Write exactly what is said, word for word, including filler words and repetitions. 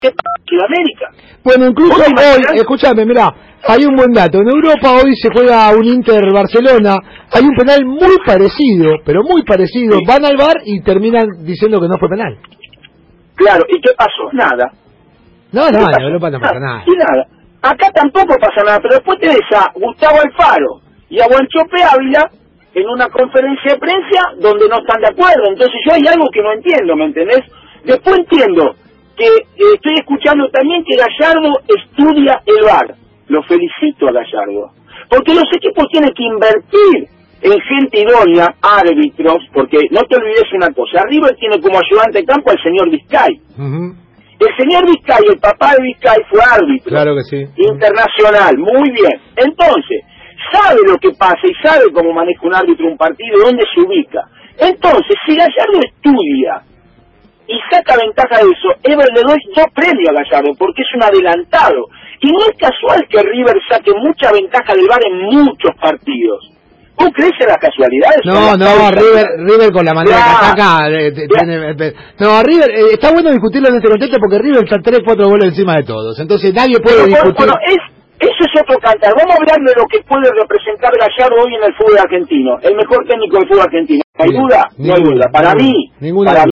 ¿Qué pasa en Sudamérica? Bueno, incluso hoy, escúchame, mirá, hay un buen dato. En Europa hoy se juega un Inter-Barcelona, hay un penal muy parecido, pero muy parecido. Sí. Van al V A R y terminan diciendo que no fue penal. Claro, ¿y qué pasó? Nada. No, no, en Europa no pasa nada. Y nada. Acá tampoco pasa nada, pero después tenés a Gustavo Alfaro y a Guanchope Ávila en una conferencia de prensa donde no están de acuerdo. Entonces yo hay algo que no entiendo, ¿me entendés? Después entiendo que eh, estoy escuchando también que Gallardo estudia el V A R. Lo felicito a Gallardo, porque los equipos tienen que invertir en gente idónea, árbitros, porque no te olvides una cosa, River tiene como ayudante de campo al señor Vizcay. Uh-huh. El señor Vizcay, el papá de Vizcay, fue árbitro. Claro que sí. Internacional, muy bien. Entonces, sabe lo que pasa y sabe cómo maneja un árbitro un partido, dónde se ubica. Entonces, si Gallardo estudia y saca ventaja de eso, Ever le doy dos premios a Gallardo, porque es un adelantado. Y no es casual que River saque mucha ventaja del V A R en muchos partidos. ¿Vos crees en las casualidades? No, no, River, River con la manera ya, que ataca... Eh, tiene, eh, no, River, eh, está bueno discutirlo en este contexto porque River está tres, cuatro goles encima de todos. Entonces nadie puede Pero, discutir... Bueno, es, eso es otro cantar. Vamos a hablar de lo que puede representar Gallardo hoy en el fútbol argentino. El mejor técnico del fútbol argentino. ¿No hay duda? No hay duda. Para mí, para